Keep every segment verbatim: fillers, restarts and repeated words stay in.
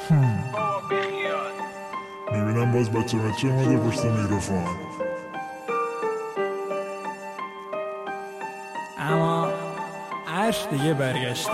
میبینم باز بچه بچه اومده پشت میکروفون، اما عرش دیگه برگشته.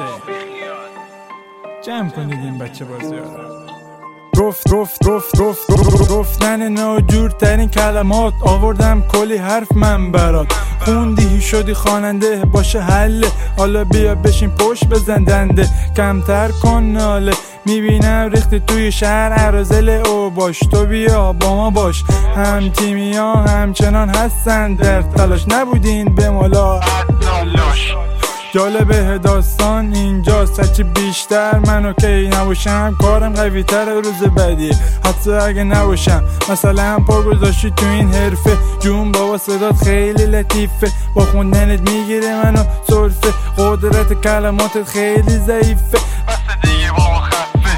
جمع کنید این بچه بازی ها. گفت گفت گفت گفت گفتن ناجورترین کلمات، آوردم کلی حرف من برات. خوندی شدی خواننده باشه حله، حالا بیا بشین پشت بزن دنده. کمتر کن ناله، میبینم ریختی توی شهر عرازل او باش. تو بیا با ما باش، هم تیمی ها همچنان هستن در تلاش، نبودین به مالا تلاش. جالبه داستان اینجاست، هرچی بیشتر من اوکی نباشم کارم قوی تر روز بعدی. حتی اگه نباشم مثلا پا گذاشتی تو این حرفه، جون بابا صدات خیلی لطیفه، با خوندنت میگیره منو سرفه، قدرت کلماتت خیلی ضعیفه. بس دیگه بابا خفه،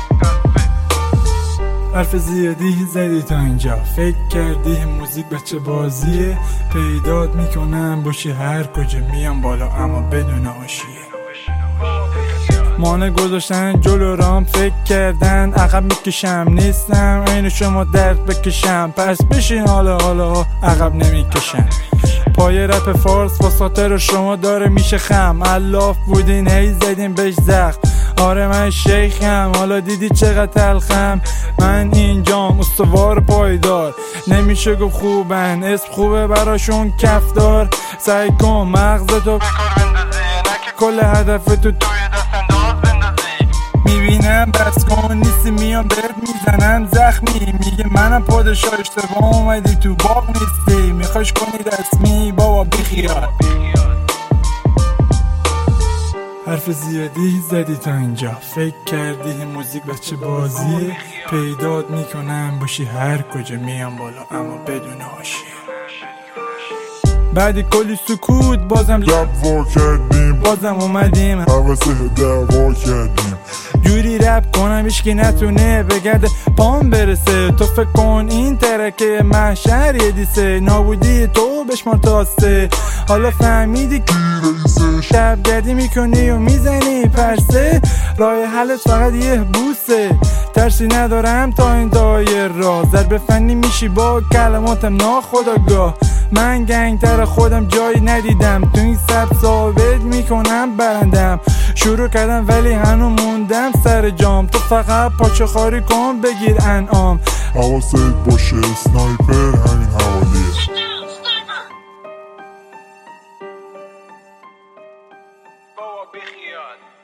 حرف زیادی زدی تا اینجا، فکر کردی موزیک بچه بازیه. پیدات میکنم باشی هر کجا میام بالا اما بدون حاشیه. مانع گذاشتن جلو رام، فکر کردن عقب میکشم، نیستم عین شما درد بکشم. پس بشین حالا حالا عقب نمیکشم. پای رپ فارس با ساتر شما داره میشه خم، الاف بودین هی زدین بهش زخم. آره من شیخم، حالا دیدی چقدر تلخم. من اینجام استوار پایدار، نمیشه گفت خوبن، اسم خوبه براشون کفدار. سعی کن مغزتو بکار بندازی، نکه کل هدفتو توی دست انداز بندازی. میبینم بس کن نیستی، میام بهت میزنم زخمی، میگه منم پادشاه اشتباه اومدی تو باغ نیستی. میخواش کنی رسمی بابا بیخیال. حرف زیادی زدی تا اینجا، فکر کردی موزیک بچه بازیه. پیدات میکنم باشی هر کجا میام بالا اما بدون حاشیه. بعد کلی سکوت بازم لب وا کردیم، بازم اومدیم حواسه دعوا کردیم. جوری رپ کنم هیچکی نتونه بگرده پام برسه. تو فکر کن این ترکه محشر یه دیسه، نابودی تو بشمار تاسته. حالا فهمیدی کی رئیسه، شبگردی میکنی و میزنی پرسه. راه حلت فقط یه بوسه، ترسی ندارم تا این دایر را. ضرب فنی میشی با کلماتم ناخودآگاه. من گنگتر خودم جایی ندیدم، تو این سب ثابت میکنم برندم. شروع کردم ولی هنو موندم سر جام. تو فقط پاچه خاری کن بگیر انعام. حواست باشه سنایپر همین حوالیه. بابا بیخیال.